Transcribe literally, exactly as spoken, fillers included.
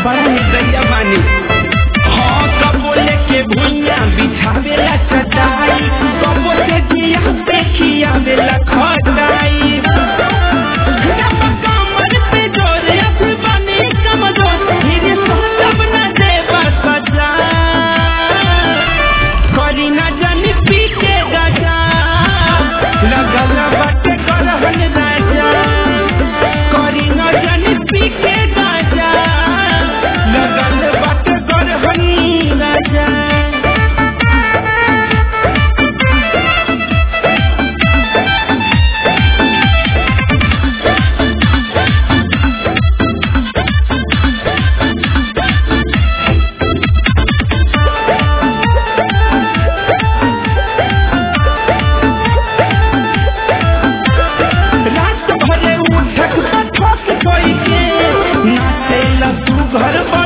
बड़ा निर्दयी बानी। हाँ कबो लेके भुइया बिछावेला चटाई, कबो से जिया पे खियावेला खटाई। कमर पे जोरे अभी बनी कमजोर, फिर सब न देवा सजा। करी न जानी पी के गजा, लगल बाटे करहन राजा। करी न जानी पी के गजा, लगल बाटे करहन राजा। रात भरे उठक ठोक कोई के नाचेला तू घर